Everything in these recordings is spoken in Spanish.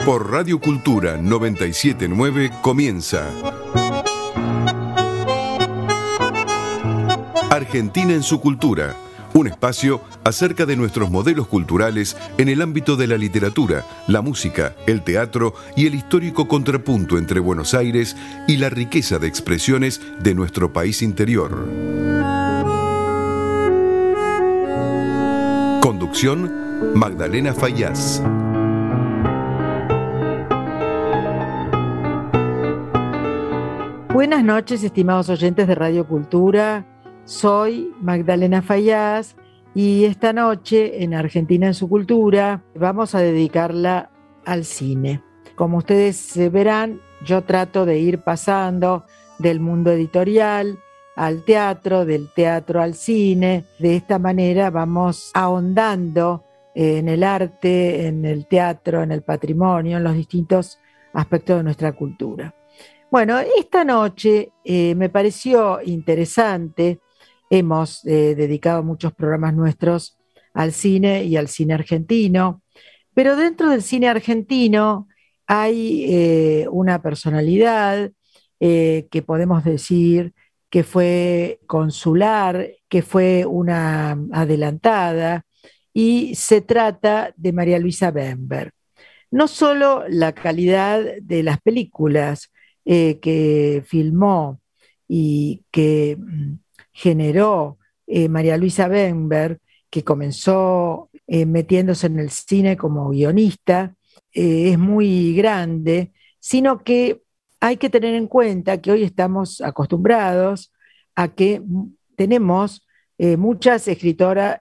Por Radio Cultura 979 comienza Argentina en su cultura, un espacio acerca de nuestros modelos culturales en el ámbito de la literatura, la música, el teatro y el histórico contrapunto entre Buenos Aires y la riqueza de expresiones de nuestro país interior. Conducción, Magdalena Fayaz. Buenas noches, estimados oyentes de Radio Cultura. Soy Magdalena Fayaz y esta noche en Argentina en su cultura vamos a dedicarla al cine. Como ustedes verán, yo trato de ir pasando del mundo editorial al teatro, del teatro al cine. De esta manera vamos ahondando en el arte, en el teatro, en el patrimonio, en los distintos aspectos de nuestra cultura. Bueno, esta noche me pareció interesante. Hemos dedicado muchos programas nuestros al cine y al cine argentino, pero dentro del cine argentino hay una personalidad que podemos decir que fue consular, que fue una adelantada, y se trata de María Luisa Bember. No solo la calidad de las películas que filmó y que generó María Luisa Bember, que comenzó metiéndose en el cine como guionista, es muy grande, sino que hay que tener en cuenta que hoy estamos acostumbrados a que tenemos muchas escritoras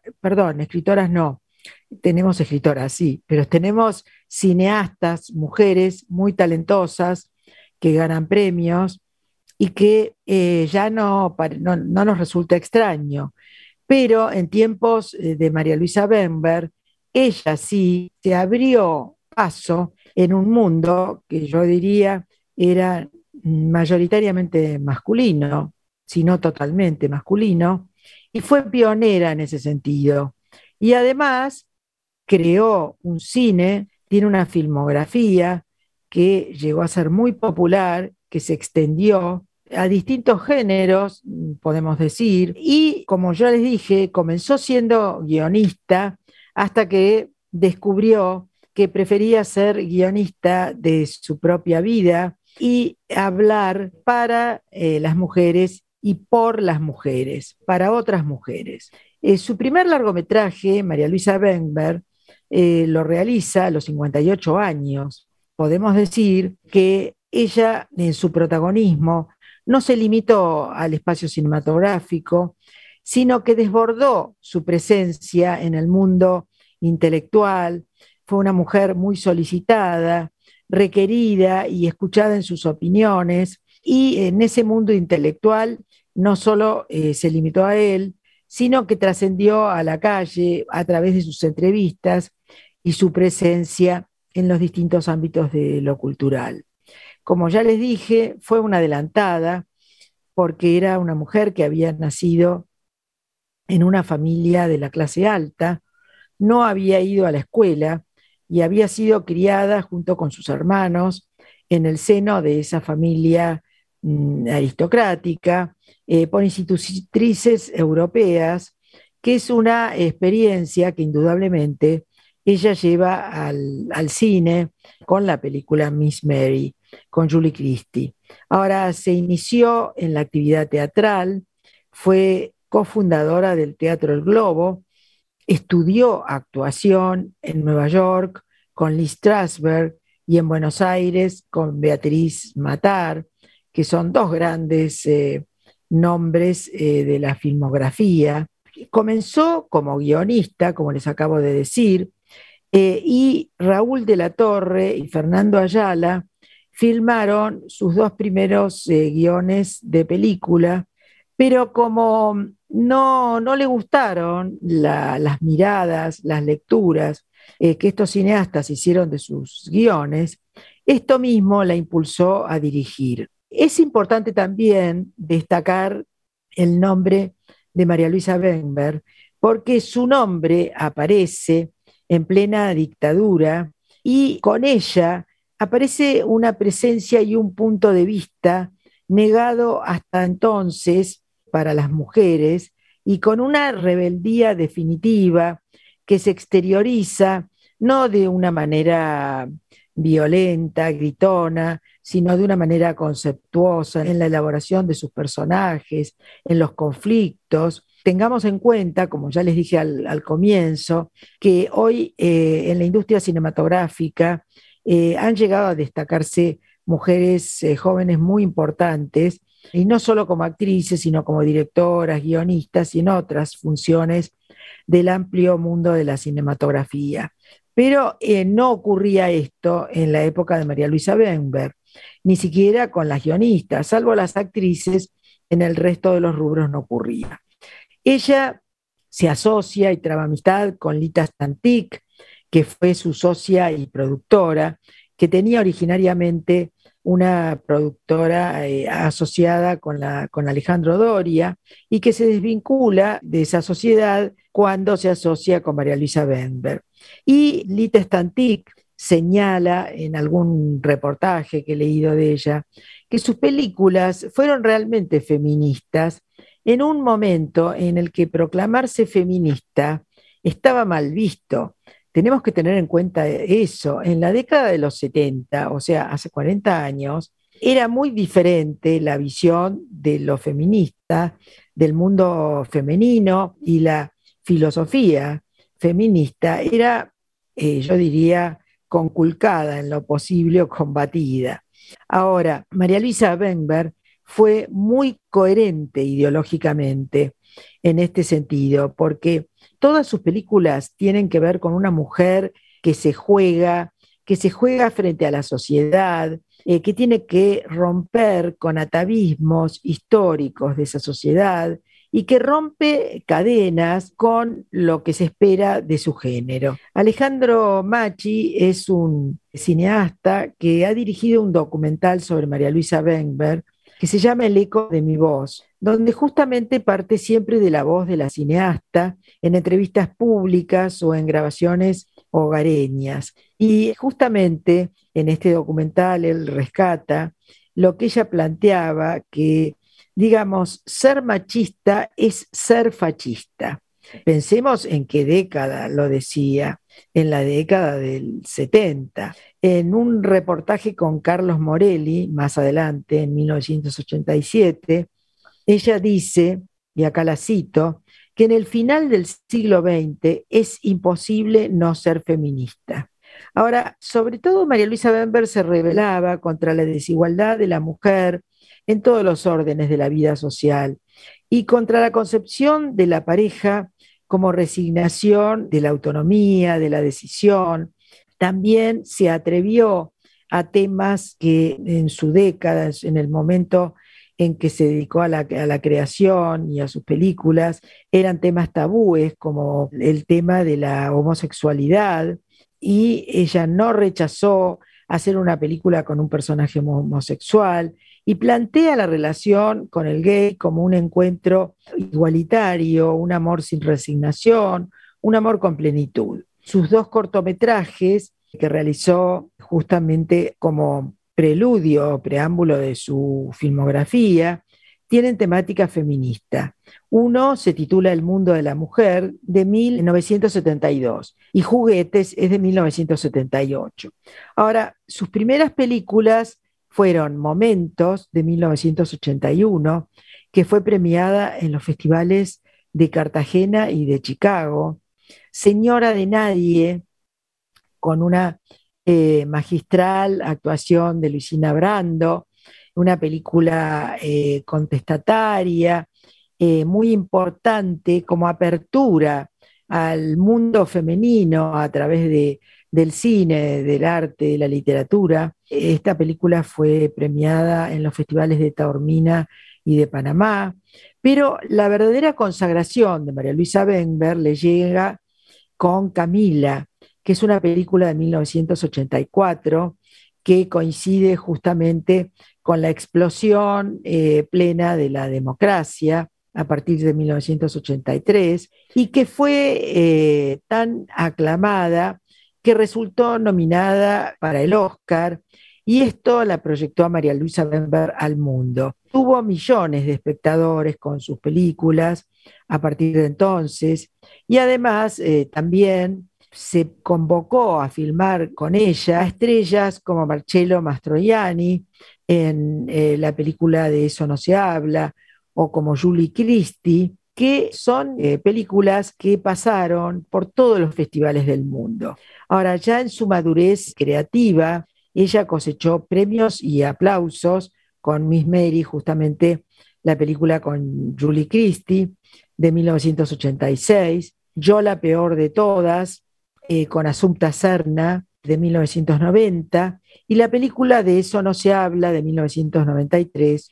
no, tenemos escritoras, sí, pero tenemos cineastas, mujeres muy talentosas que ganan premios y que ya no nos resulta extraño. Pero en tiempos de María Luisa Bember, ella sí se abrió paso en un mundo que yo diría era mayoritariamente masculino, si no totalmente masculino, y fue pionera en ese sentido. Y además creó un cine, tiene una filmografía que llegó a ser muy popular, que se extendió a distintos géneros, podemos decir, y como yo les dije, comenzó siendo guionista hasta que descubrió que prefería ser guionista de su propia vida y hablar para las mujeres y por las mujeres, para otras mujeres. Su primer largometraje, María Luisa Bember, lo realiza a los 58 años. Podemos decir que ella, en su protagonismo, no se limitó al espacio cinematográfico, sino que desbordó su presencia en el mundo intelectual. Fue una mujer muy solicitada, requerida y escuchada en sus opiniones, y en ese mundo intelectual no solo se limitó a él, sino que trascendió a la calle a través de sus entrevistas y su presencia en los distintos ámbitos de lo cultural. Como ya les dije, fue una adelantada porque era una mujer que había nacido en una familia de la clase alta, no había ido a la escuela y había sido criada junto con sus hermanos en el seno de esa familia aristocrática por institutrices europeas, que es una experiencia que indudablemente ella lleva al cine con la película Miss Mary, con Julie Christie. Ahora se inició en la actividad teatral, fue cofundadora del Teatro El Globo, estudió actuación en Nueva York con Lee Strasberg y en Buenos Aires con Beatriz Matar, que son dos grandes nombres de la filmografía. Comenzó como guionista, como les acabo de decir, y Raúl de la Torre y Fernando Ayala filmaron sus dos primeros guiones de película, pero como no le gustaron las miradas, las lecturas que estos cineastas hicieron de sus guiones, esto mismo la impulsó a dirigir. Es importante también destacar el nombre de María Luisa Bember, porque su nombre aparece en plena dictadura y con ella aparece una presencia y un punto de vista negado hasta entonces para las mujeres y con una rebeldía definitiva que se exterioriza no de una manera violenta, gritona, sino de una manera conceptuosa en la elaboración de sus personajes, en los conflictos. Tengamos en cuenta, como ya les dije al comienzo, que hoy en la industria cinematográfica han llegado a destacarse mujeres jóvenes muy importantes, y no solo como actrices, sino como directoras, guionistas y en otras funciones del amplio mundo de la cinematografía. Pero no ocurría esto en la época de María Luisa Benver, ni siquiera con las guionistas, salvo las actrices, en el resto de los rubros no ocurría. Ella se asocia y traba amistad con Lita Stantic, que fue su socia y productora, que tenía originariamente una productora asociada con Alejandro Doria y que se desvincula de esa sociedad cuando se asocia con María Luisa Benver. Y Lita Stantic señala en algún reportaje que he leído de ella que sus películas fueron realmente feministas en un momento en el que proclamarse feminista estaba mal visto. Tenemos que tener en cuenta eso. En la década de los 70, o sea, hace 40 años, era muy diferente la visión de lo feminista, del mundo femenino, y la filosofía feminista era, yo diría, conculcada en lo posible o combatida. Ahora, María Luisa Benver fue muy coherente ideológicamente en este sentido, porque todas sus películas tienen que ver con una mujer que se juega frente a la sociedad, que tiene que romper con atavismos históricos de esa sociedad y que rompe cadenas con lo que se espera de su género. Alejandro Macchi es un cineasta que ha dirigido un documental sobre María Luisa Benver que se llama El eco de mi voz, donde justamente parte siempre de la voz de la cineasta en entrevistas públicas o en grabaciones hogareñas. Y justamente en este documental él rescata lo que ella planteaba, que, digamos, ser machista es ser fascista. Pensemos en qué década lo decía, en la década del 70. En un reportaje con Carlos Morelli, más adelante, en 1987, ella dice, y acá la cito, que en el final del siglo XX es imposible no ser feminista. Ahora, sobre todo María Luisa Benver se rebelaba contra la desigualdad de la mujer en todos los órdenes de la vida social y contra la concepción de la pareja como resignación de la autonomía, de la decisión. También se atrevió a temas que en su década, en el momento en que se dedicó a la creación y a sus películas, eran temas tabúes, como el tema de la homosexualidad, y ella no rechazó hacer una película con un personaje homosexual y plantea la relación con el gay como un encuentro igualitario, un amor sin resignación, un amor con plenitud. Sus dos cortometrajes que realizó justamente como preludio o preámbulo de su filmografía tienen temática feminista. Uno se titula El mundo de la mujer, de 1972, y Juguetes es de 1978. Ahora, sus primeras películas fueron Momentos, de 1981, que fue premiada en los festivales de Cartagena y de Chicago. Señora de Nadie, con una magistral actuación de Luisina Brando, una película contestataria, muy importante como apertura al mundo femenino a través del cine, del arte, de la literatura. Esta película fue premiada en los festivales de Taormina y de Panamá, pero la verdadera consagración de María Luisa Benver le llega con Camila, que es una película de 1984 que coincide justamente con la explosión plena de la democracia a partir de 1983 y que fue tan aclamada que resultó nominada para el Oscar, y esto la proyectó a María Luisa Bember al mundo. Tuvo millones de espectadores con sus películas a partir de entonces, y además también se convocó a filmar con ella a estrellas como Marcello Mastroianni en la película De eso no se habla, o como Julie Christie, que son películas que pasaron por todos los festivales del mundo. Ahora, ya en su madurez creativa, ella cosechó premios y aplausos con Miss Mary, justamente la película con Julie Christie de 1986, Yo la peor de todas, con Assumpta Serna de 1990, y la película De eso no se habla de 1993,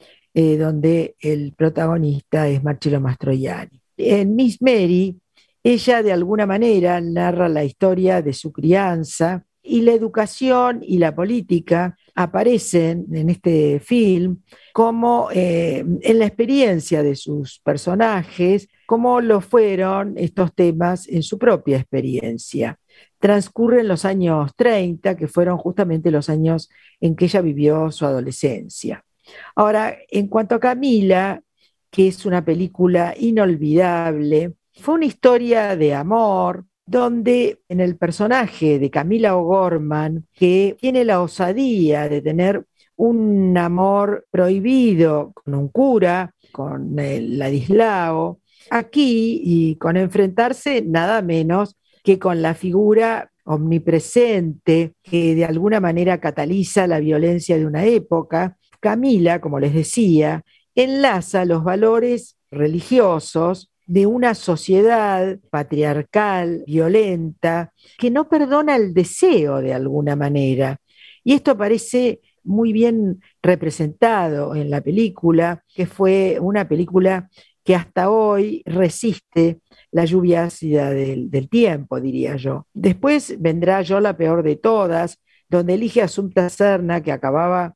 donde el protagonista es Marcello Mastroianni. En Miss Mary, ella de alguna manera narra la historia de su crianza, y la educación y la política aparecen en este film como en la experiencia de sus personajes, como lo fueron estos temas en su propia experiencia. Transcurren los años 30, que fueron justamente los años en que ella vivió su adolescencia. Ahora, en cuanto a Camila, que es una película inolvidable, fue una historia de amor, donde en el personaje de Camila O'Gorman, que tiene la osadía de tener un amor prohibido con un cura, con Ladislao, aquí y con enfrentarse nada menos que con la figura omnipresente que de alguna manera cataliza la violencia de una época, Camila, como les decía, enlaza los valores religiosos de una sociedad patriarcal, violenta, que no perdona el deseo de alguna manera. Y esto aparece muy bien representado en la película, que fue una película que hasta hoy resiste la lluvia ácida del tiempo, diría yo. Después vendrá Yo la peor de todas, donde elige a Assumpta Serna, que acababa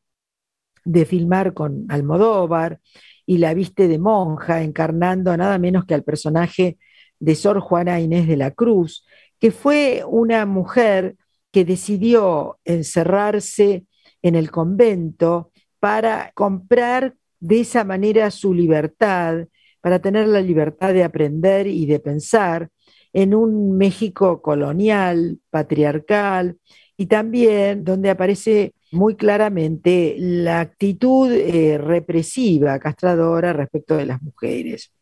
de filmar con Almodóvar, y la viste de monja, encarnando nada menos que al personaje de Sor Juana Inés de la Cruz, que fue una mujer que decidió encerrarse en el convento para comprar de esa manera su libertad, para tener la libertad de aprender y de pensar en un México colonial, patriarcal, y también donde aparece muy claramente la actitud represiva, castradora respecto de las mujeres.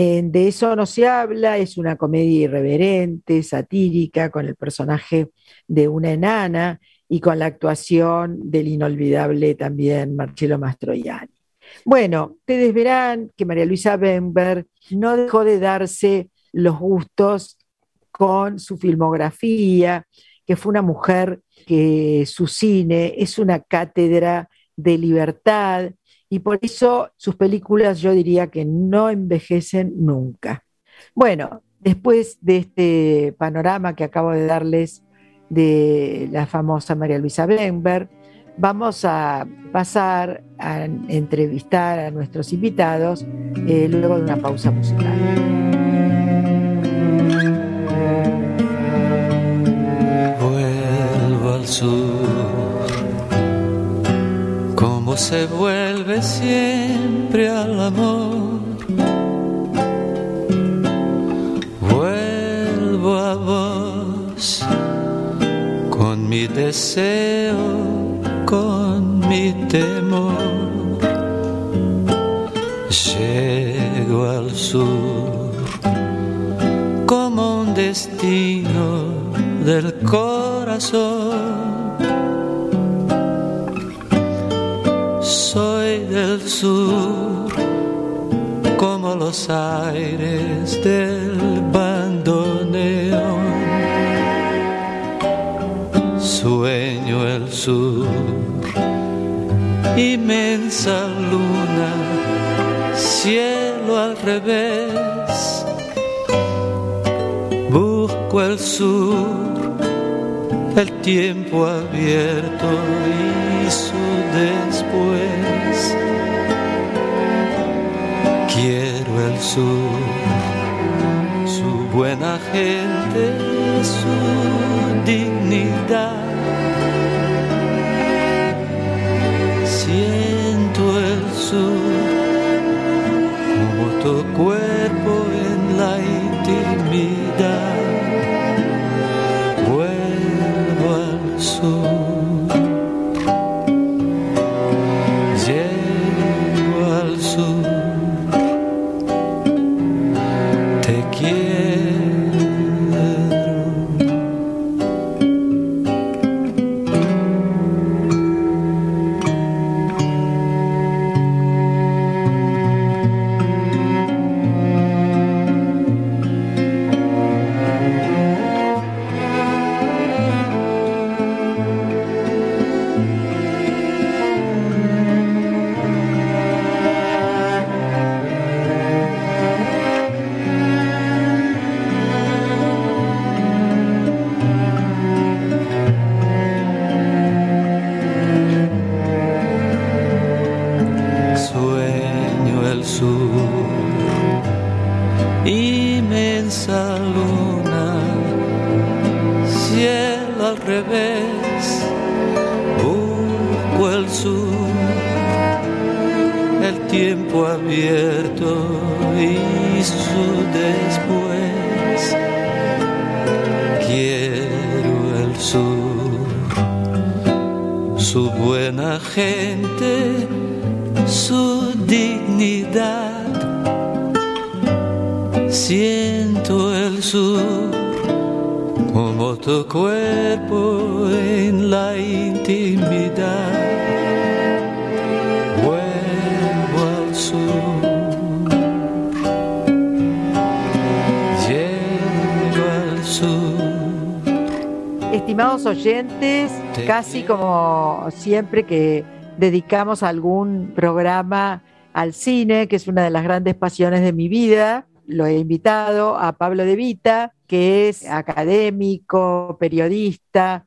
De eso no se habla, es una comedia irreverente, satírica, con el personaje de una enana y con la actuación del inolvidable también Marcello Mastroianni. Bueno, ustedes verán que María Luisa Bember no dejó de darse los gustos con su filmografía, que fue una mujer que su cine es una cátedra de libertad, y por eso sus películas yo diría que no envejecen nunca. Bueno, después de este panorama que acabo de darles de la famosa María Luisa Bember, vamos a pasar a entrevistar a nuestros invitados luego de una pausa musical. Sur, cómo se vuelve siempre al amor. Vuelvo a vos con mi deseo, con mi temor. Llego al sur como un destino del corazón. Soy del sur como los aires del bandoneón. Sueño el sur, inmensa luna, cielo al revés. Busco el sur, el tiempo abierto y su después. Quiero el sur, su buena gente, su dignidad. dignidad. Siento el sur como tu cuerpo en la intimidad. Vuelvo al sur, llego al sur, te quiero. Inmensa luna, cielo al revés, busco el sur, el tiempo abierto y su después. Quiero el sur, su buena gente, su dignidad. Siento el sur como tu cuerpo en la intimidad. Vuelvo al sur, llego al sur. Estimados oyentes, casi como siempre que dedicamos algún programa al cine, que es una de las grandes pasiones de mi vida, lo he invitado a Pablo De Vita, que es académico, periodista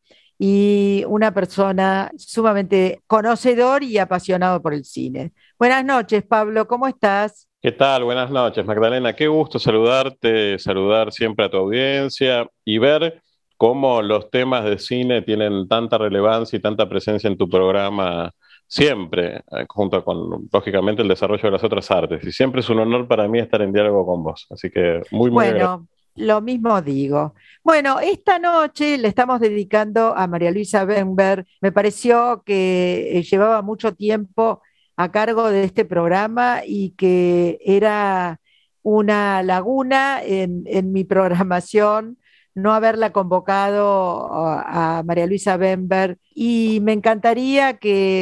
y una persona sumamente conocedor y apasionado por el cine. Buenas noches, Pablo, ¿cómo estás? ¿Qué tal? Buenas noches, Magdalena. Qué gusto saludarte, saludar siempre a tu audiencia y ver cómo los temas de cine tienen tanta relevancia y tanta presencia en tu programa siempre, junto con, lógicamente, el desarrollo de las otras artes. Y siempre es un honor para mí estar en diálogo con vos. Así que muy Bueno, lo mismo digo. Bueno, esta noche le estamos dedicando a María Luisa Bember. Me pareció que llevaba mucho tiempo a cargo de este programa y que era una laguna en mi programación no haberla convocado a María Luisa Bember. Y me encantaría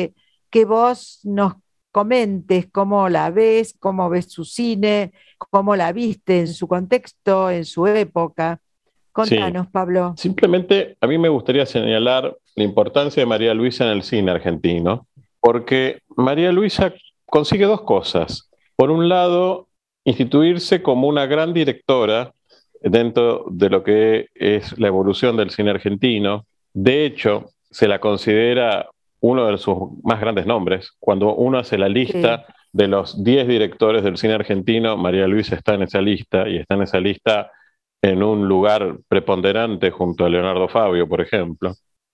que vos nos comentes cómo la ves, cómo ves su cine, cómo la viste en su contexto, en su época. Contanos, sí. Pablo. Simplemente a mí me gustaría señalar la importancia de María Luisa en el cine argentino, porque María Luisa consigue dos cosas. Por un lado, instituirse como una gran directora dentro de lo que es la evolución del cine argentino. De hecho, se la considera uno de sus más grandes nombres. Cuando uno hace la lista de los 10 directores del cine argentino, María Luisa está en esa lista, y está en esa lista en un lugar preponderante junto a Leonardo Fabio, por ejemplo.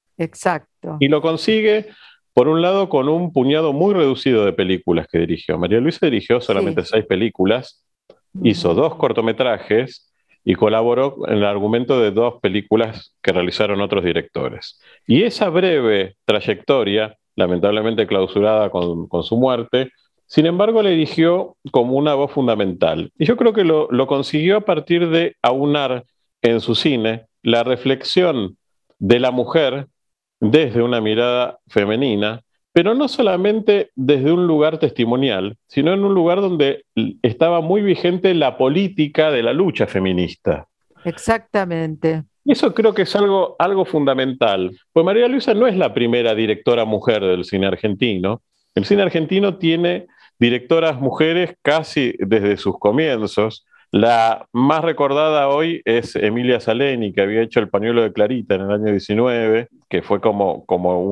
Exacto. Y lo consigue, por un lado, con un puñado muy reducido de películas que dirigió. María Luisa dirigió solamente 6 películas, hizo 2 cortometrajes y colaboró en el argumento de 2 películas que realizaron otros directores. Y esa breve trayectoria, lamentablemente clausurada con su muerte, sin embargo la eligió como una voz fundamental. Y yo creo que lo consiguió a partir de aunar en su cine la reflexión de la mujer desde una mirada femenina, pero no solamente desde un lugar testimonial, sino en un lugar donde estaba muy vigente la política de la lucha feminista. Exactamente. Y eso creo que es algo fundamental. Pues María Luisa no es la primera directora mujer del cine argentino. El cine argentino tiene directoras mujeres casi desde sus comienzos. La más recordada hoy es Emilia Saleni, que había hecho El pañuelo de Clarita en el año 19, que fue como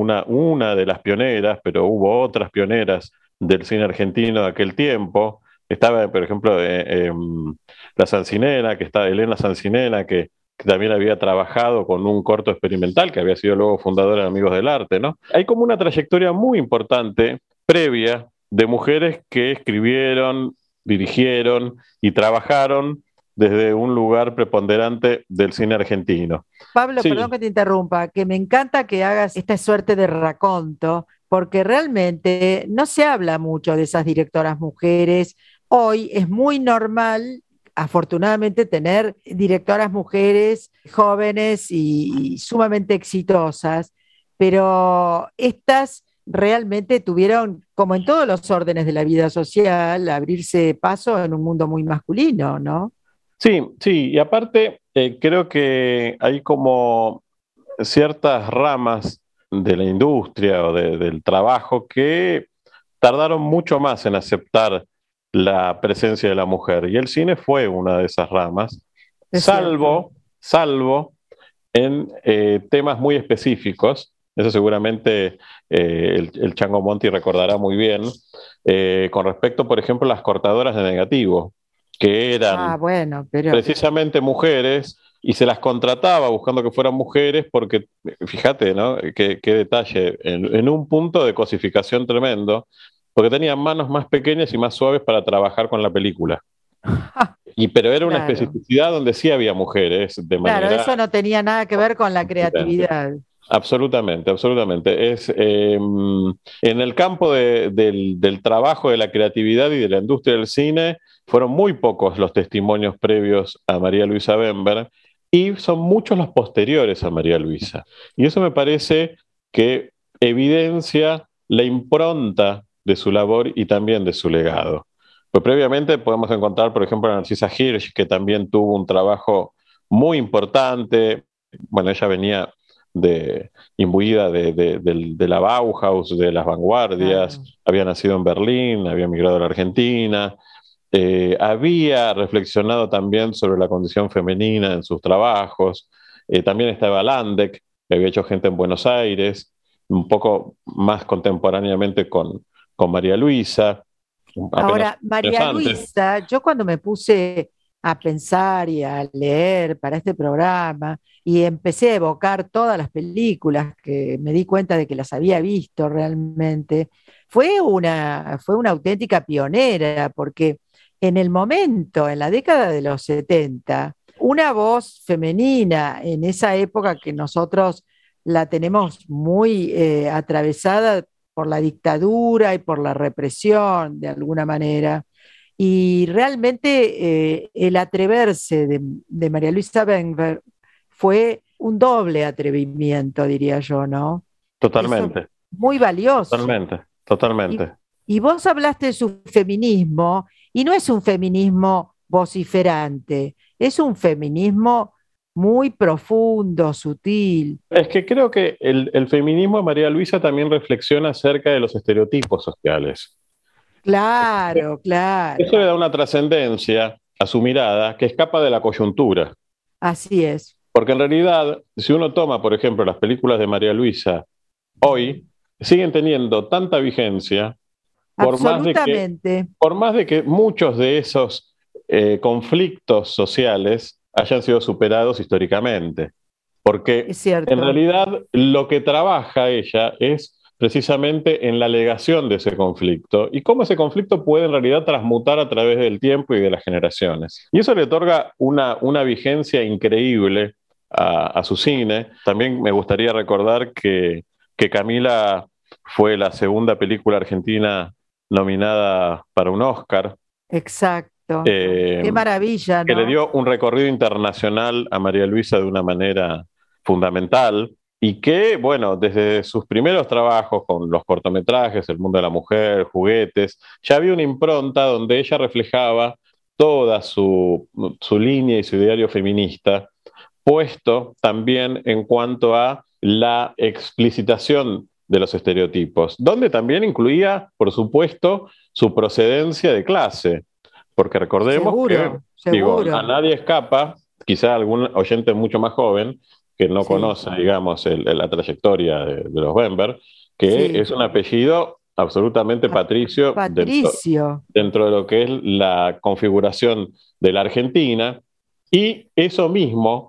una de las pioneras, pero hubo otras pioneras del cine argentino de aquel tiempo. Estaba, por ejemplo, la Sancinena, que está Elena Sancinena, que que también había trabajado con un corto experimental, que había sido luego fundadora de Amigos del Arte, ¿no? Hay como una trayectoria muy importante previa de mujeres que escribieron, dirigieron y trabajaron desde un lugar preponderante del cine argentino. Pablo, Sí, perdón que te interrumpa, que me encanta que hagas esta suerte de raconto, porque realmente no se habla mucho de esas directoras mujeres. Hoy es muy normal, afortunadamente, tener directoras mujeres jóvenes y sumamente exitosas, pero estas realmente tuvieron, como en todos los órdenes de la vida social, abrirse paso en un mundo muy masculino, ¿no? sí, sí, y aparte creo que hay como ciertas ramas de la industria o del trabajo que tardaron mucho más en aceptar la presencia de la mujer. Y el cine fue una de esas ramas, Es cierto. salvo en temas muy específicos. Eso seguramente el Chango Monti recordará muy bien, con respecto, por ejemplo, a las cortadoras de negativo, que Ah, eran bueno, pero precisamente mujeres y se las contrataba buscando que fueran mujeres porque, fíjate, ¿no? Qué detalle, en un punto de cosificación tremendo, porque tenían manos más pequeñas y más suaves para trabajar con la película. Pero era una claro, especificidad donde sí había mujeres de claro, manera... eso no tenía nada que ver con la creatividad. Absolutamente, absolutamente. En el campo del trabajo, de la creatividad y de la industria del cine, fueron muy pocos los testimonios previos a María Luisa Bember y son muchos los posteriores a María Luisa. Y eso me parece que evidencia la impronta de su labor y también de su legado. Pues previamente podemos encontrar, por ejemplo, a Narcisa Hirsch, que también tuvo un trabajo muy importante. Bueno, ella venía imbuida de la Bauhaus, de las vanguardias, Claro. había nacido en Berlín, había migrado a la Argentina, había reflexionado también sobre la condición femenina en sus trabajos, también estaba Landek, que había hecho Gente en Buenos Aires, un poco más contemporáneamente con María Luisa, apenas Ahora, años María antes. Luisa, yo cuando me puse a pensar y a leer para este programa y empecé a evocar todas las películas que me di cuenta de que las había visto realmente, fue una auténtica pionera porque en el momento, en la década de los 70, una voz femenina en esa época que nosotros la tenemos muy atravesada por la dictadura y por la represión, de alguna manera. Y realmente el atreverse de María Luisa Benver fue un doble atrevimiento, diría yo, ¿no? Eso es Totalmente, muy valioso. totalmente, Y, totalmente. y vos hablaste de su feminismo, y no es un feminismo vociferante, es un feminismo muy profundo, sutil. Es que creo que el feminismo de María Luisa también reflexiona acerca de los estereotipos sociales. Claro, Eso claro, le da una trascendencia a su mirada que escapa de la coyuntura. así es. Porque en realidad, si uno toma, por ejemplo, las películas de María Luisa hoy, siguen teniendo tanta vigencia por más de que, Absolutamente, por más de que muchos de esos conflictos sociales hayan sido superados históricamente. Porque es en cierto. realidad lo que trabaja ella es precisamente en la alegación de ese conflicto y cómo ese conflicto puede en realidad transmutar a través del tiempo y de las generaciones. Y eso le otorga una vigencia increíble a su cine. También me gustaría recordar que Camila fue la segunda película argentina nominada para un Oscar, Exacto. eh, Qué maravilla, que le ¿no? dio un recorrido internacional a María Luisa de una manera fundamental y que, bueno, desde sus primeros trabajos con los cortometrajes, El mundo de la mujer, Juguetes, ya había una impronta donde ella reflejaba toda su línea y su ideario feminista, puesto también en cuanto a la explicitación de los estereotipos, donde también incluía, por supuesto, su procedencia de clase, porque recordemos que, Seguro, digo, a seguro. nadie escapa, quizá algún oyente mucho más joven que no Sí, conoce, digamos, la trayectoria de los Bember, que sí. es un apellido absolutamente Pa- patricio Patricio. dentro de lo que es la configuración de la Argentina, y eso mismo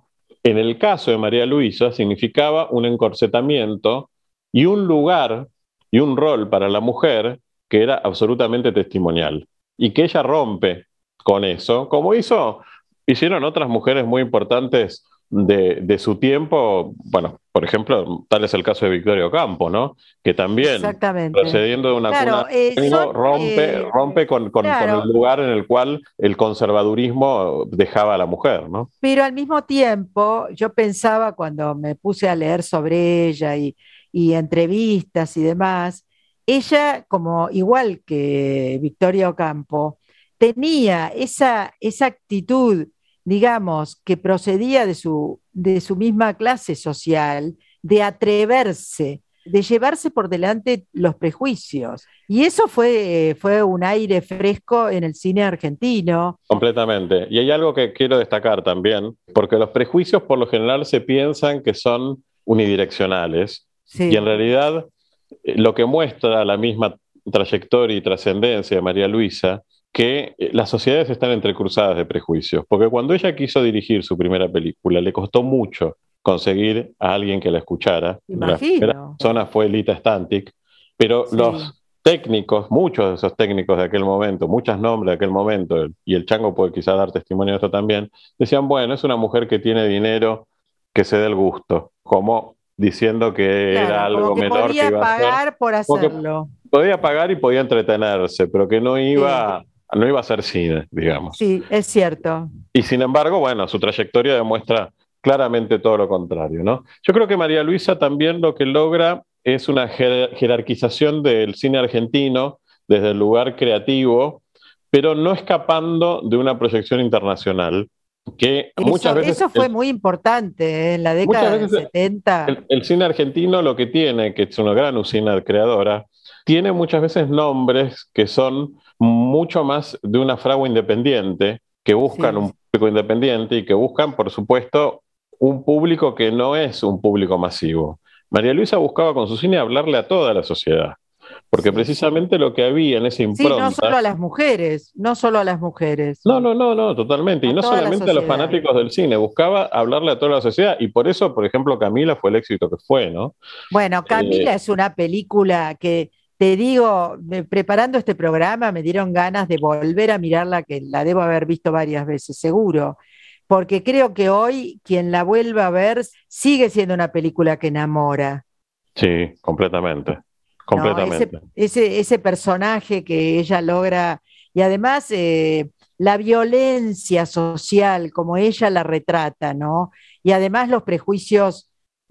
En el caso de María Luisa significaba un encorsetamiento y un lugar y un rol para la mujer que era absolutamente testimonial y que ella rompe con eso, como hicieron otras mujeres muy importantes de su tiempo. Bueno, por ejemplo, tal es el caso de Victoria Ocampo, ¿no? Que también, Exactamente. procediendo de una cuna Claro, de tango, rompe con el claro, lugar en el cual el conservadurismo dejaba a la mujer, ¿no? pero al mismo tiempo yo pensaba cuando me puse a leer sobre ella y entrevistas y demás, ella, como igual que Victoria Ocampo, tenía esa actitud, digamos, que procedía de su misma clase social, de atreverse, de llevarse por delante los prejuicios. Y eso fue un aire fresco en el cine argentino. Completamente. Y hay algo que quiero destacar también, porque los prejuicios por lo general se piensan que son unidireccionales, y en Sí, realidad lo que muestra la misma trayectoria y trascendencia de María Luisa, que las sociedades están entrecruzadas de prejuicios, porque cuando ella quiso dirigir su primera película, le costó mucho conseguir a alguien que la escuchara. La primera imagino. persona fue Lita Stantic, pero Sí. los técnicos, muchos de esos técnicos de aquel momento, muchos nombres de aquel momento, y el Chango puede quizá dar testimonio de esto también, decían, bueno, es una mujer que tiene dinero, que se dé el gusto, como diciendo que era Claro, como algo que menor que podía iba a hacer, pagar por porque hacerlo. podía pagar y podía entretenerse, pero que Sí, no iba a hacer cine, digamos. sí, es cierto. Y sin embargo, bueno, su trayectoria demuestra claramente todo lo contrario, ¿no? Yo creo que María Luisa también lo que logra es una jerarquización del cine argentino desde el lugar creativo, pero no escapando de una proyección internacional, que Eso fue muy importante, ¿eh? En la muchas década del veces 70. el cine argentino lo que tiene, que es una gran usina creadora, tiene muchas veces nombres que son mucho más de una fragua independiente, que buscan Sí, un público independiente y que buscan, por supuesto, un público que no es un público masivo. María Luisa buscaba con su cine hablarle a toda la sociedad, porque sí, sí. precisamente lo que había en esa Sí, no impronta. solo a las mujeres, no solo a las mujeres, No, totalmente. Y a no toda la solamente a los sociedad. fanáticos del cine, buscaba hablarle a toda la sociedad. Y por eso, por ejemplo, Camila fue el éxito que fue, ¿no? Bueno, Camila Eh, es una película que, te digo, preparando este programa me dieron ganas de volver a mirarla, que la debo haber visto varias veces, seguro, porque creo que hoy quien la vuelva a ver sigue siendo una película que enamora, sí, completamente, ¿no? completamente. Ese personaje que ella logra, y además la violencia social, como ella la retrata, ¿no? Y además los prejuicios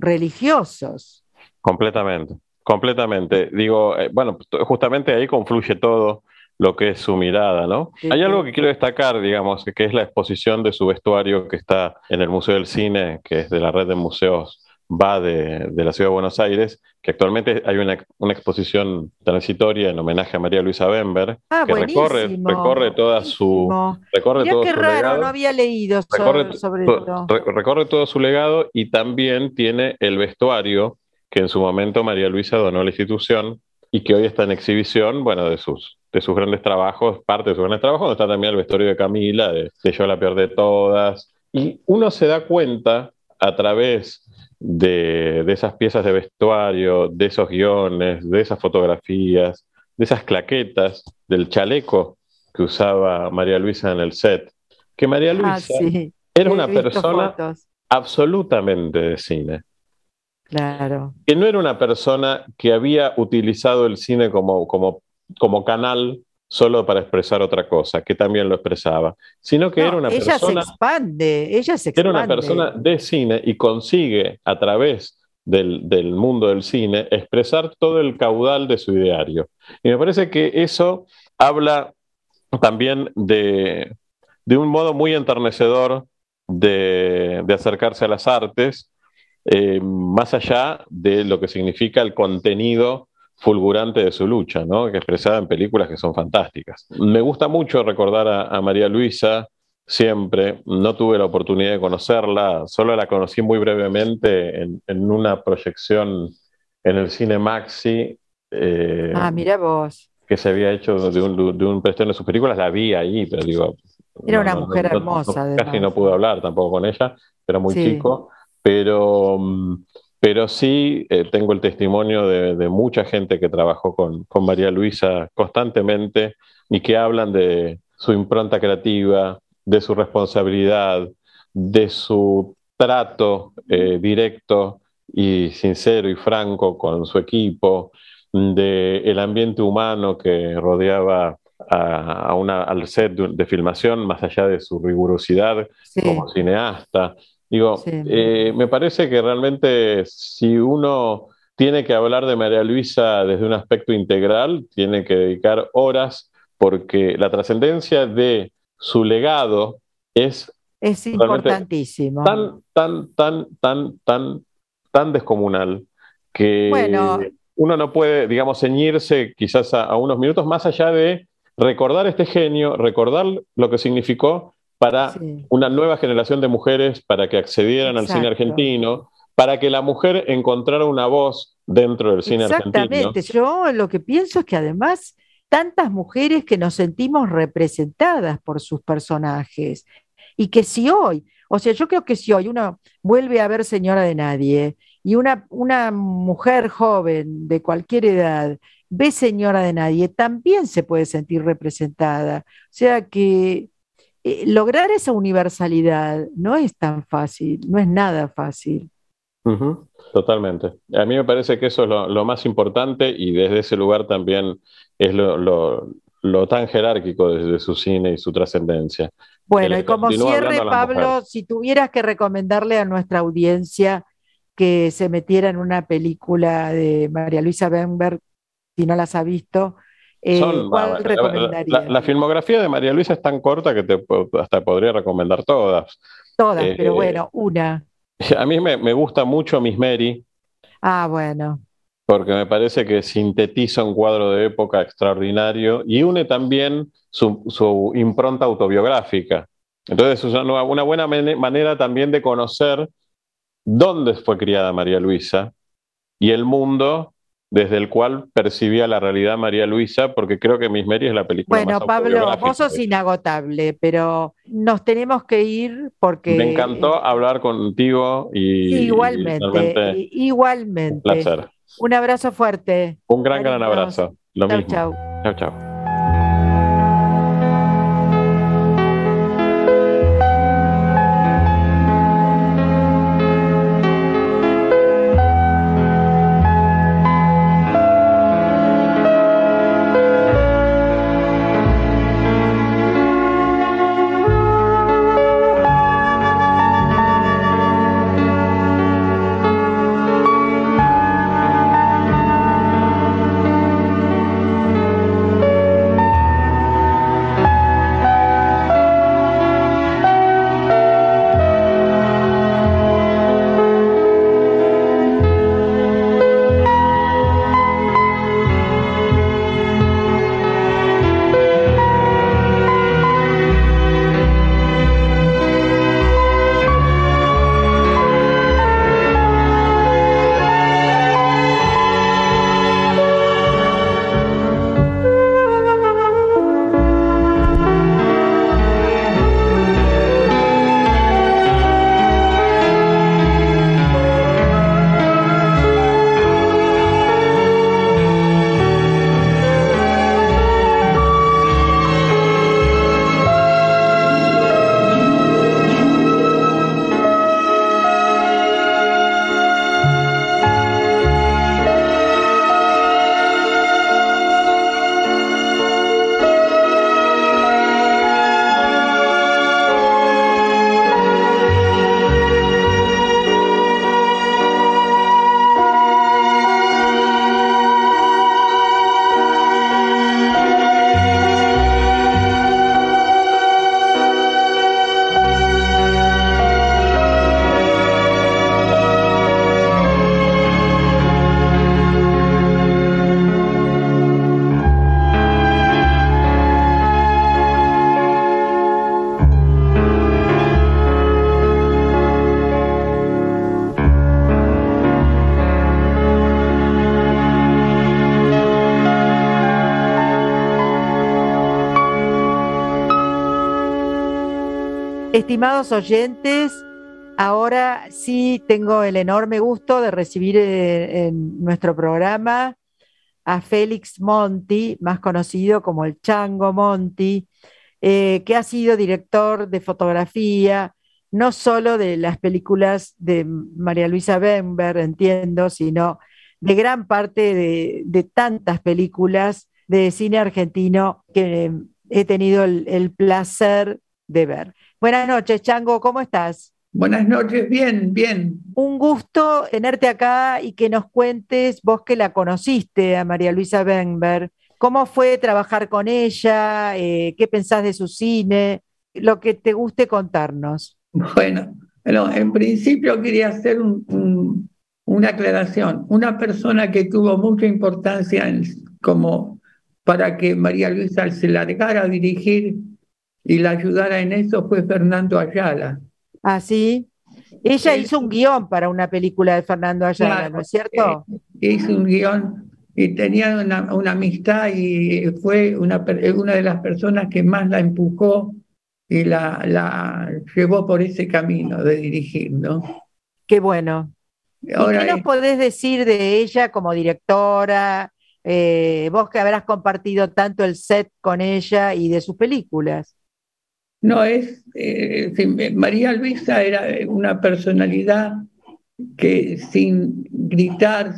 religiosos. Completamente, completamente. Digo, bueno, pues, justamente ahí confluye todo lo que es su mirada, ¿no? Sí, Hay algo que quiero destacar, digamos, que es la exposición de su vestuario que está en el Museo del Cine, que es de la red de museos va de la Ciudad de Buenos Aires, que actualmente hay una exposición transitoria en homenaje a María Luisa Bember, Ah, que buenísimo, buenísimo. recorre Mirá todo qué su raro, no legado. había leído sobre esto. Recorre todo su legado y también tiene el vestuario que en su momento María Luisa donó a la institución y que hoy está en exhibición, bueno, de sus grandes trabajos, parte de sus grandes trabajos, donde está también el vestuario de Camila, de Yo la peor de todas. Y uno se da cuenta a través de esas piezas de vestuario, de esos guiones, de esas fotografías, de esas claquetas, del chaleco que usaba María Luisa en el set, que María Ah, Luisa sí, era he una visto persona fotos, absolutamente de cine, claro. que no era una persona que había utilizado el cine como canal solo para expresar otra cosa, que también lo expresaba, sino que No, ella se era una persona expande. de cine y consigue a través del mundo del cine expresar todo el caudal de su ideario. Y me parece que eso habla también de un modo muy enternecedor de acercarse a las artes, más allá de lo que significa el contenido fulgurante de su lucha, ¿no? Que expresada en películas que son fantásticas. Me gusta mucho recordar a María Luisa, siempre, no tuve la oportunidad de conocerla, solo la conocí muy brevemente en una proyección en el Cine Maxi, Ah, mira vos. que se había hecho de un preestreno de sus películas, la vi ahí, pero digo, Era una mujer hermosa, casi además. no pude hablar tampoco con ella, era muy Sí. chico, pero, pero sí tengo el testimonio de mucha gente que trabajó con María Luisa constantemente y que hablan de su impronta creativa, de su responsabilidad, de su trato directo y sincero y franco con su equipo, del ambiente humano que rodeaba al set de filmación, más allá de su rigurosidad Sí, como cineasta. Digo, sí. me parece que realmente si uno tiene que hablar de María Luisa desde un aspecto integral, tiene que dedicar horas porque la trascendencia de su legado es Es realmente importantísimo. tan descomunal Bueno, que uno no puede, digamos, ceñirse quizás a unos minutos más allá de recordar este genio, recordar lo que significó para sí, una nueva generación de mujeres, para que accedieran al cine exacto. argentino, para que la mujer encontrara una voz dentro del cine argentino. Exactamente. Yo lo que pienso es que además tantas mujeres que nos sentimos representadas por sus personajes y que si hoy, o sea, yo creo que si hoy uno vuelve a ver Señora de Nadie y una mujer joven de cualquier edad ve Señora de Nadie, también se puede sentir representada. O sea que lograr esa universalidad no es tan fácil, no es nada fácil. Ujú, totalmente. A mí me parece que eso es lo más importante y desde ese lugar también es lo tan jerárquico desde su cine y su trascendencia, que Bueno, y le como continúa hablando cierre, a la mujer. Pablo, si tuvieras que recomendarle a nuestra audiencia que se metiera en una película de María Luisa Bemberg, si no las ha visto, ¿cuál recomendarías? La filmografía de María Luisa es tan corta que hasta podría recomendar todas. Todas, pero Eh, bueno, una. a mí me gusta mucho Miss Mary, Ah, bueno. porque me parece que sintetiza un cuadro de época extraordinario y une también su impronta autobiográfica. Entonces es una buena manera también de conocer dónde fue criada María Luisa y el mundo desde el cual percibía la realidad María Luisa, porque creo que Miss Mary es la película más Bueno, Pablo, autobiográfica vos sos de ella. inagotable, pero nos tenemos que ir Me porque encantó hablar contigo sí, y igualmente, realmente un igualmente. placer. Un abrazo fuerte. Un gran Cariños. abrazo. Lo Chau, mismo. chau. Chao, chao. Estimados oyentes, ahora sí tengo el enorme gusto de recibir en nuestro programa a Félix Monti, más conocido como el Chango Monti, que ha sido director de fotografía, no solo de las películas de María Luisa Bember, entiendo, sino de gran parte de tantas películas de cine argentino que he tenido el placer de ver. Buenas noches, Chango, ¿cómo estás? Buenas noches, bien, bien. Un gusto tenerte acá y que nos cuentes, vos que la conociste a María Luisa Bember, cómo fue trabajar con ella, qué pensás de su cine, lo que te guste contarnos. Bueno, en principio quería hacer una aclaración. Una persona que tuvo mucha importancia como para que María Luisa se largara a dirigir y la ayudara en eso fue Fernando Ayala. ¿Ah, sí? Ella Él, hizo un guión para una película de Fernando Ayala, ¿no claro, es cierto? hizo un guión y tenía una amistad y fue una de las personas que más la empujó y la llevó por ese camino de dirigir, ¿no? Qué bueno. ¿Y qué Ahora, nos podés decir de ella como directora? Vos que habrás compartido tanto el set con ella y de sus películas. no es, sí, María Luisa era una personalidad que sin gritar,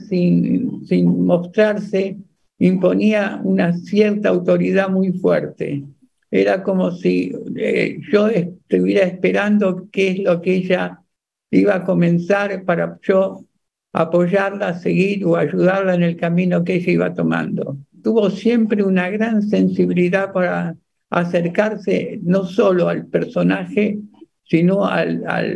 sin mostrarse, imponía una cierta autoridad muy fuerte. Era como si yo estuviera esperando qué es lo que ella iba a comenzar para yo apoyarla, seguir o ayudarla en el camino que ella iba tomando. Tuvo siempre una gran sensibilidad para acercarse no solo al personaje, sino a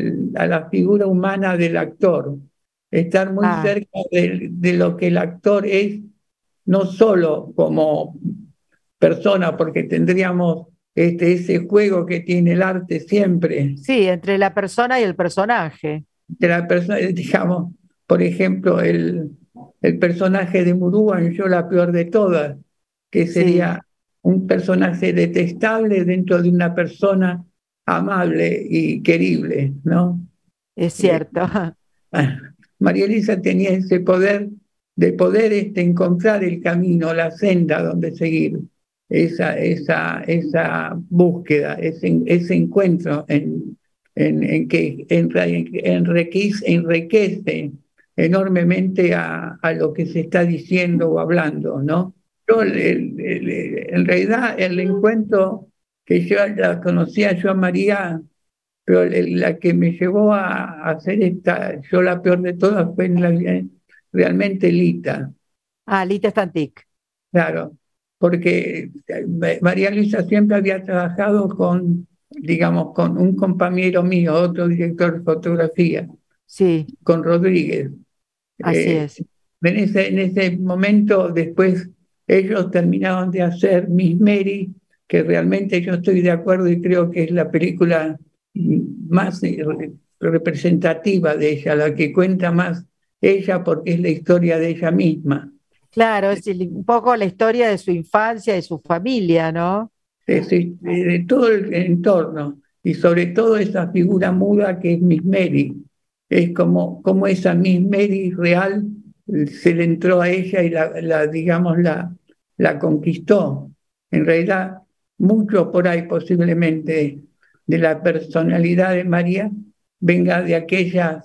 la figura humana del actor. Estar muy Ah, cerca de lo que el actor es, no solo como persona, porque tendríamos ese juego que tiene el arte siempre, sí, entre la persona y el personaje. de la persona, digamos, por ejemplo, el personaje de Murúa en Yo la peor de todas, que Sí, sería un personaje detestable dentro de una persona amable y querible, ¿no? es Eh, cierto. María Elisa tenía ese poder de poder encontrar el camino, la senda donde seguir, esa búsqueda, ese encuentro en que enriquece enormemente a lo que se está diciendo o hablando, ¿no? Yo, en realidad, el encuentro que yo la conocía yo a María, pero la que me llevó a hacer yo la peor de todas fue realmente Lita, Ah, Lita Stantic. claro, porque María Luisa siempre había trabajado digamos, con un compañero mío, otro director de fotografía, Sí, con Rodríguez. así Eh, es. en ese momento, después, ellos terminaron de hacer Miss Mary, que realmente yo estoy de acuerdo y creo que es la película más representativa de ella, la que cuenta más ella porque es la historia de ella misma, Claro, es un poco la historia de su infancia, de su familia, ¿no? de todo el entorno y sobre todo esa figura muda que es Miss Mary. Es como esa Miss Mary real se le entró a ella y digamos, la conquistó. En realidad, mucho por ahí posiblemente de la personalidad de María venga de aquella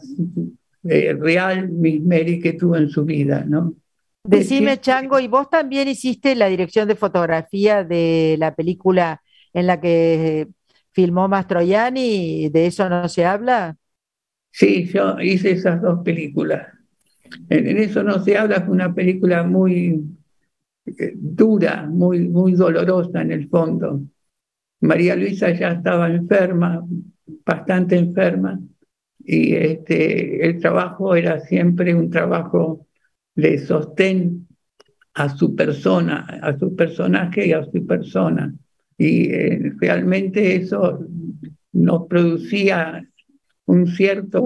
real Miss Mary que tuvo en su vida, ¿no? Decime, Siempre, Chango, ¿y vos también hiciste la dirección de fotografía de la película en la que filmó Mastroianni? ¿De eso no se habla? sí, yo hice esas dos películas. En eso no se habla, fue una película muy dura, muy dolorosa en el fondo. María Luisa ya estaba enferma, bastante enferma, y el trabajo era siempre un trabajo de sostén a su persona, a su personaje y a su persona. Y realmente eso nos producía un cierto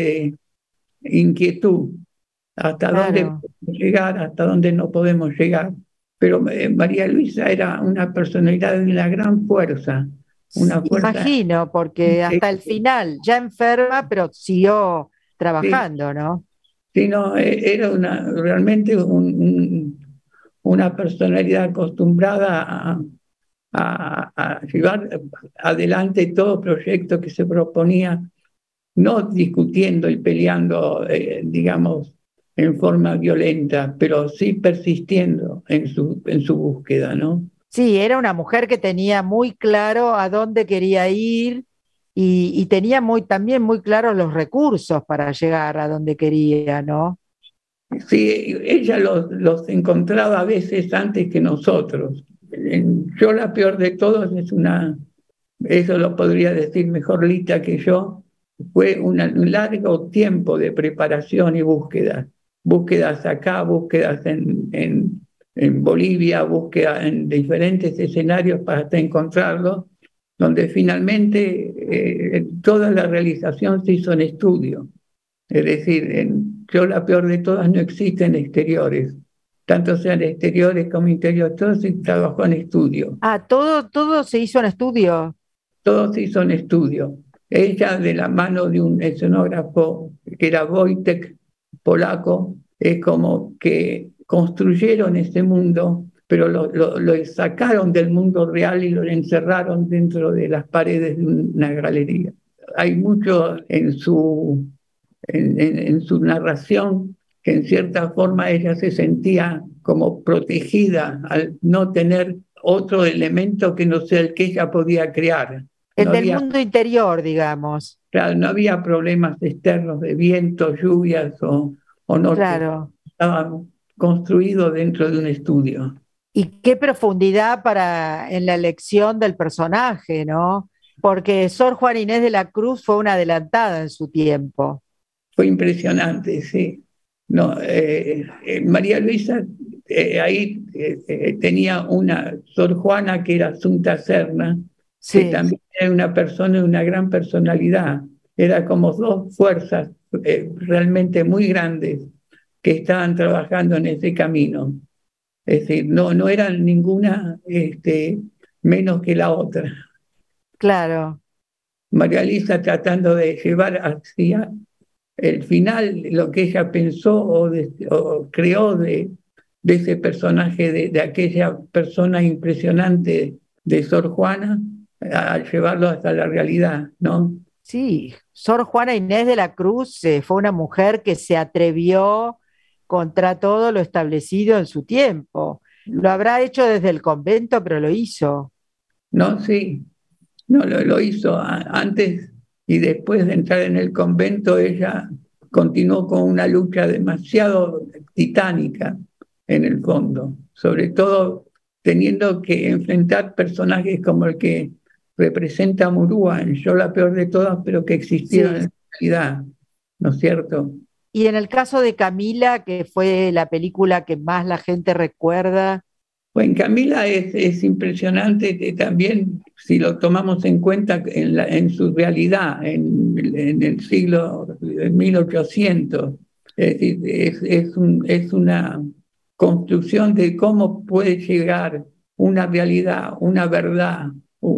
inquietud, hasta dónde Claro. podemos llegar, hasta dónde no podemos llegar. Pero María Luisa era una personalidad de una gran fuerza, una fuerza. Imagino, porque hasta el final, ya enferma, pero siguió trabajando, ¿no? Sí, no, era realmente una personalidad acostumbrada a llevar adelante todo proyecto que se proponía, no discutiendo y peleando, digamos, en forma violenta, pero sí persistiendo en su búsqueda, ¿no? Sí, era una mujer que tenía muy claro a dónde quería ir y tenía también muy claros los recursos para llegar a donde quería, ¿no? Sí, ella los encontraba a veces antes que nosotros. Yo la peor de todos eso lo podría decir mejor Lita que yo, fue un largo tiempo de preparación y búsqueda. Búsquedas acá, búsquedas en Bolivia, búsquedas en diferentes escenarios para hasta encontrarlo, donde finalmente toda la realización se hizo en estudio. Es decir, yo la peor de todas no existen exteriores, tanto sean exteriores como interiores, todo se trabajó en estudio. Ah, todo se hizo en estudio. Todo se hizo en estudio. Ella, de la mano de un escenógrafo que era Wojtek, polaco, es como que construyeron ese mundo, pero lo sacaron del mundo real y lo encerraron dentro de las paredes de una galería. Hay mucho en su narración que en cierta forma ella se sentía como protegida al no tener otro elemento que no sea el que ella podía crear. El del mundo interior, digamos. Claro, no había problemas externos de viento, lluvias o no. Claro. Estaba construido dentro de un estudio. Y qué profundidad en la elección del personaje, ¿no? Porque Sor Juana Inés de la Cruz fue una adelantada en su tiempo. Fue impresionante, sí. No, María Luisa ahí tenía una Sor Juana que era Asunta Serna, sí, que también era una persona de una gran personalidad. Era como dos fuerzas realmente muy grandes que estaban trabajando en ese camino. Es decir, no eran ninguna menos que la otra. Claro. María Luisa tratando de llevar hacia el final lo que ella pensó o creó de ese personaje, de aquella persona impresionante de Sor Juana, a llevarlo hasta la realidad, ¿no? Sí, Sor Juana Inés de la Cruz fue una mujer que se atrevió contra todo lo establecido en su tiempo. Lo habrá hecho desde el convento, pero lo hizo. No, sí, no, lo hizo antes y después de entrar en el convento. Ella continuó con una lucha demasiado titánica en el fondo, sobre todo teniendo que enfrentar personajes como el que representa a Murúa en Yo la peor de todas, pero que existieron en la realidad, ¿no es cierto? Y en el caso de Camila, que fue la película que más la gente recuerda. Pues en Camila es impresionante que también, si lo tomamos en cuenta en su realidad, en el siglo 1800, es decir, es una construcción de cómo puede llegar una realidad, una verdad,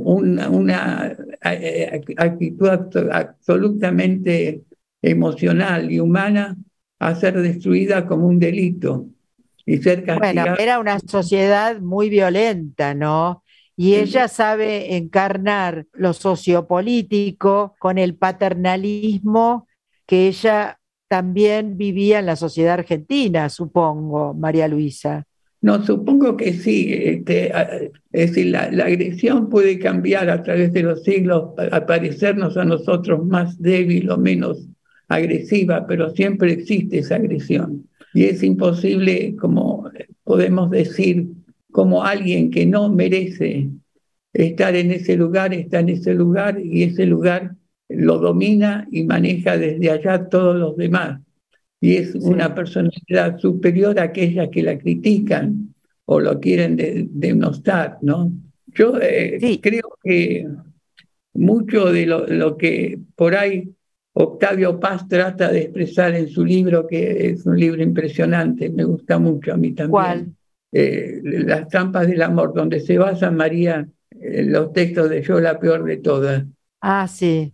una actitud absolutamente emocional y humana a ser destruida como un delito y ser castigada. Bueno, era una sociedad muy violenta, ¿no? Y ella sabe encarnar lo sociopolítico con el paternalismo que ella también vivía en la sociedad argentina, supongo, María Luisa. No, supongo que sí. Es decir, la agresión puede cambiar a través de los siglos, parecernos a nosotros más débil o menos agresiva, pero siempre existe esa agresión. Y es imposible, como podemos decir, como alguien que no merece estar en ese lugar, está en ese lugar y ese lugar lo domina y maneja desde allá todos los demás. Y es una personalidad superior a aquellas que la critican o lo quieren denostar, ¿no? Yo creo que mucho de lo que por ahí Octavio Paz trata de expresar en su libro, que es un libro impresionante, me gusta mucho a mí también. ¿Cuál? Las trampas del amor, donde se basa María los textos de Yo la peor de todas. Ah, sí.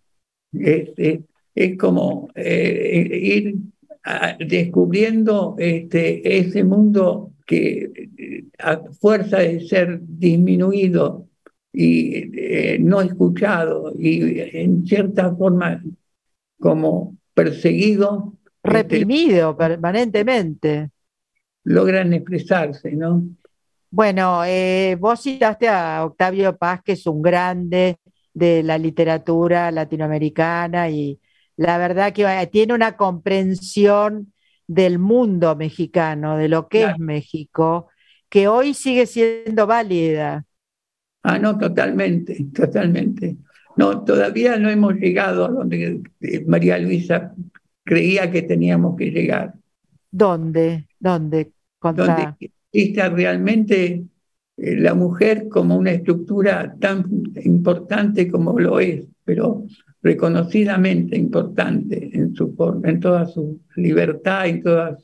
Es como ir descubriendo ese mundo que a fuerza de ser disminuido y no escuchado y en cierta forma como perseguido, Reprimido permanentemente. logran expresarse, ¿no? Bueno, vos citaste a Octavio Paz, que es un grande de la literatura latinoamericana y la verdad que tiene una comprensión del mundo mexicano, de lo que es Claro. México, que hoy sigue siendo válida. Ah, no, totalmente, totalmente. No, todavía no hemos llegado a donde María Luisa creía que teníamos que llegar, ¿Dónde? ¿Dónde? donde Contra. exista realmente la mujer como una estructura tan importante como lo es, pero reconocidamente importante en en toda su libertad y toda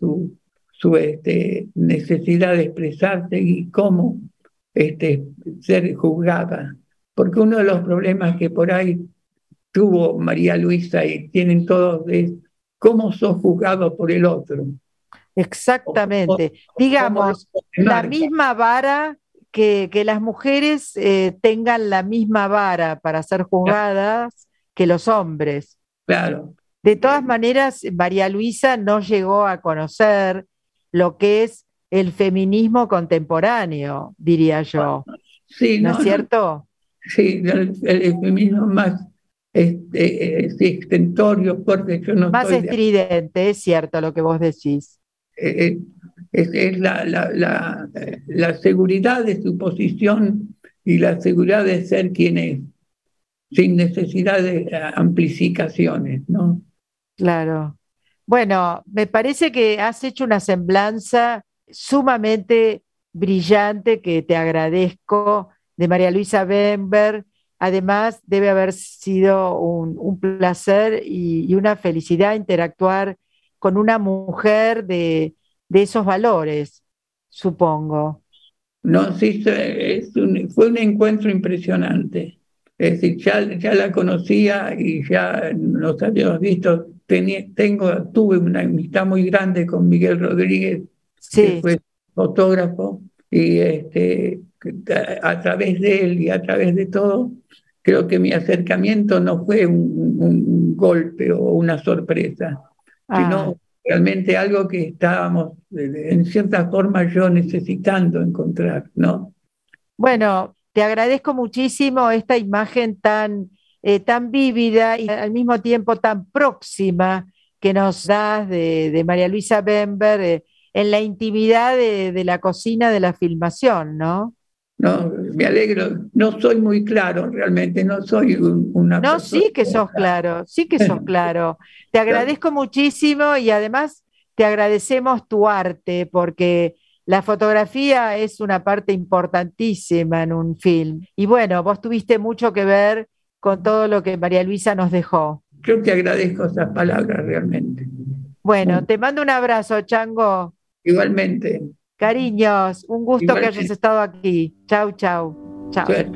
su necesidad de expresarse y cómo ser juzgada. Porque uno de los problemas que por ahí tuvo María Luisa y tienen todos es cómo sos juzgado por el otro. Exactamente. Cómo lo Digamos, la marca. misma vara, que las mujeres tengan la misma vara para ser juzgadas que los hombres. Claro. De todas maneras, María Luisa no llegó a conocer lo que es el feminismo contemporáneo, diría yo. Sí, ¿No es no, no, cierto? sí, el feminismo más sí, extentorio, porque yo no Más estoy de estridente, es cierto lo que vos decís. eh, es la seguridad de su posición y la seguridad de ser quien es, sin necesidad de amplificaciones, ¿no? Claro. Bueno, me parece que has hecho una semblanza sumamente brillante que te agradezco de María Luisa Bember. Además, debe haber sido un placer y una felicidad interactuar con una mujer de esos valores, supongo. No, sí, fue un encuentro impresionante. Es decir, ya la conocía y ya nos habíamos visto. Tuve una amistad muy grande con Miguel Rodríguez, que Sí. fue fotógrafo, y a través de él y a través de todo, creo que mi acercamiento no fue un golpe o una sorpresa, Ah. sino realmente algo que estábamos, en cierta forma, yo necesitando encontrar, ¿no? Bueno, te agradezco muchísimo esta imagen tan vívida y al mismo tiempo tan próxima que nos das de María Luisa Bember en la intimidad de la cocina de la filmación, ¿no? No, me alegro, no soy muy claro realmente, no soy una No, persona. sí que sos claro, sí que sos claro. Te agradezco muchísimo y además te agradecemos tu arte porque la fotografía es una parte importantísima en un film. Y bueno, vos tuviste mucho que ver con todo lo que María Luisa nos dejó. Yo te agradezco esas palabras realmente. Bueno, te mando un abrazo, Chango. Igualmente, Cariños, un gusto que hayas igualmente. estado aquí. Chau, chau. Chau. Suerte.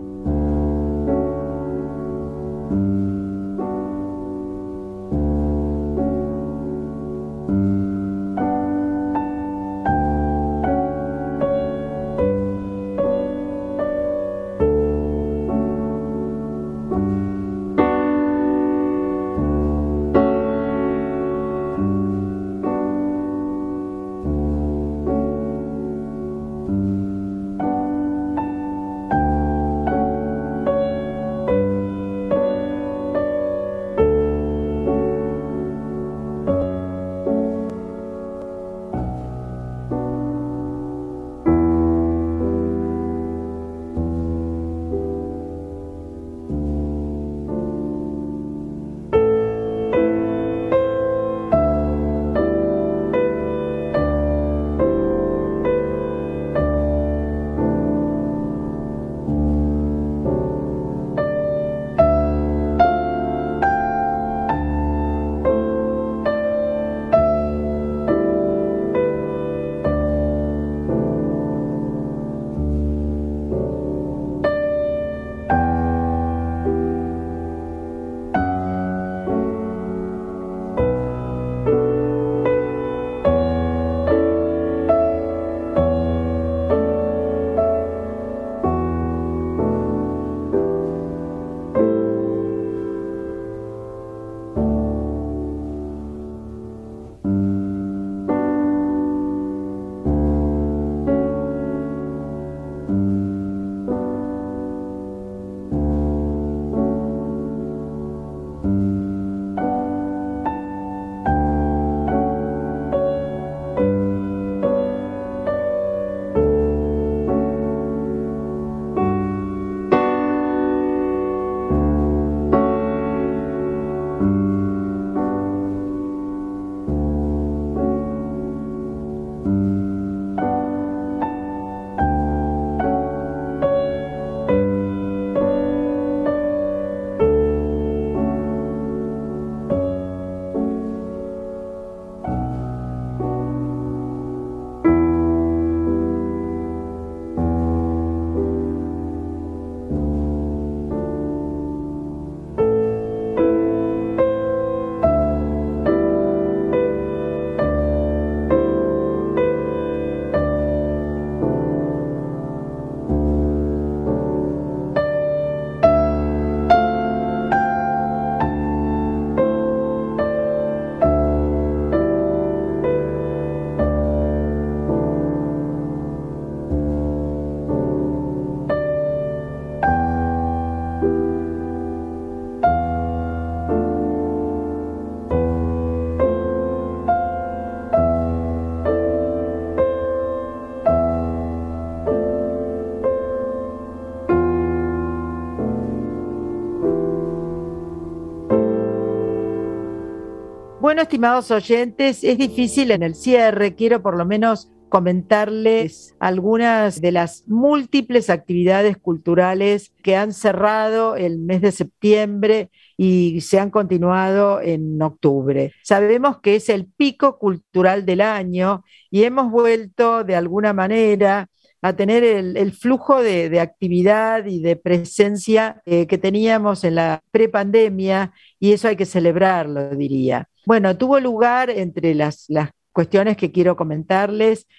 Bueno, estimados oyentes, es difícil en el cierre, quiero por lo menos comentarles algunas de las múltiples actividades culturales que han cerrado el mes de septiembre y se han continuado en octubre. Sabemos que es el pico cultural del año y hemos vuelto de alguna manera a tener el flujo de actividad y de presencia que teníamos en la prepandemia, y eso hay que celebrarlo, diría. Bueno, tuvo lugar, entre las cuestiones que quiero comentarles,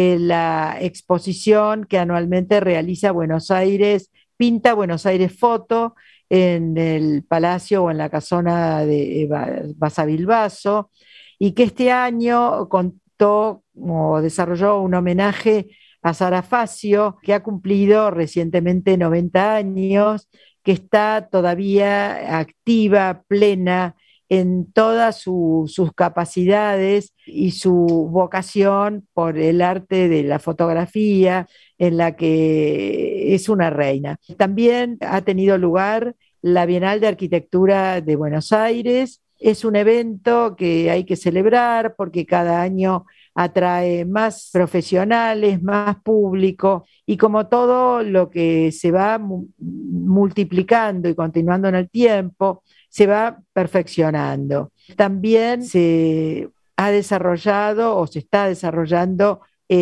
la exposición que anualmente realiza Buenos Aires, Pinta Buenos Aires Foto, en el Palacio o en la Casona de Basavilbaso, y que este año contó o desarrolló un homenaje a Sara Facio, que ha cumplido recientemente 90 años, que está todavía activa, plena, en todas sus capacidades y su vocación por el arte de la fotografía, en la que es una reina. También ha tenido lugar la Bienal de Arquitectura de Buenos Aires. Es un evento que hay que celebrar porque cada año atrae más profesionales, más público, y como todo lo que se va multiplicando y continuando en el tiempo, se va perfeccionando. También se ha desarrollado o se está desarrollando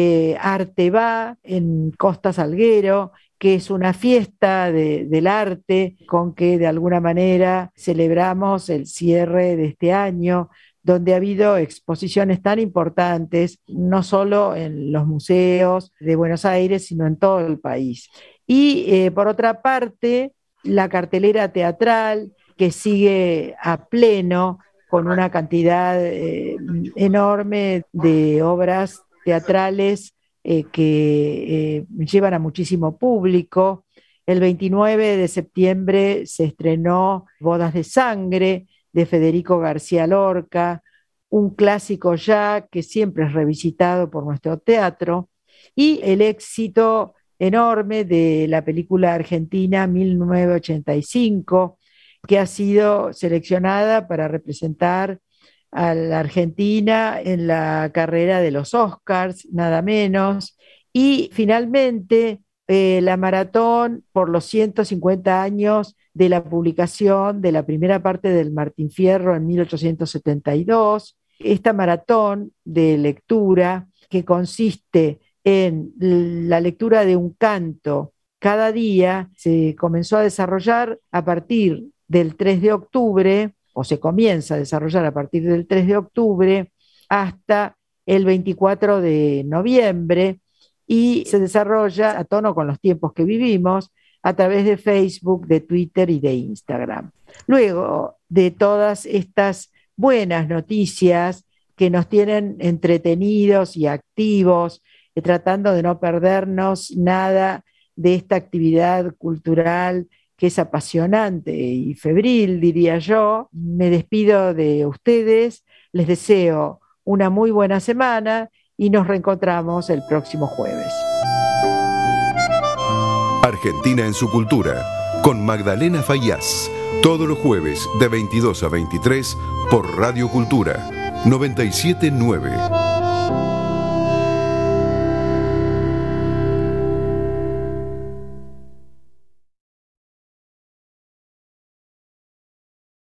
Arte Va en Costa Salguero, que es una fiesta del arte con que de alguna manera celebramos el cierre de este año, donde ha habido exposiciones tan importantes, no solo en los museos de Buenos Aires, sino en todo el país. Y por otra parte, la cartelera teatral, que sigue a pleno con una cantidad enorme de obras teatrales que llevan a muchísimo público. El 29 de septiembre se estrenó Bodas de Sangre, de Federico García Lorca, un clásico ya que siempre es revisitado por nuestro teatro, y el éxito enorme de la película argentina 1985, que ha sido seleccionada para representar a la Argentina en la carrera de los Oscars, nada menos. Y finalmente la maratón por los 150 años de la publicación de la primera parte del Martín Fierro en 1872. Esta maratón de lectura, que consiste en la lectura de un canto cada día, se comenzó a desarrollar a partir del 3 de octubre, o se comienza a desarrollar a partir del 3 de octubre hasta el 24 de noviembre, y se desarrolla a tono con los tiempos que vivimos a través de Facebook, de Twitter y de Instagram. Luego de todas estas buenas noticias que nos tienen entretenidos y activos, tratando de no perdernos nada de esta actividad cultural que es apasionante y febril, diría yo, me despido de ustedes, les deseo una muy buena semana y nos reencontramos el próximo jueves. Argentina en su cultura, con Magdalena Fayaz, todos los jueves de 22 a 23 por Radio Cultura 97.9.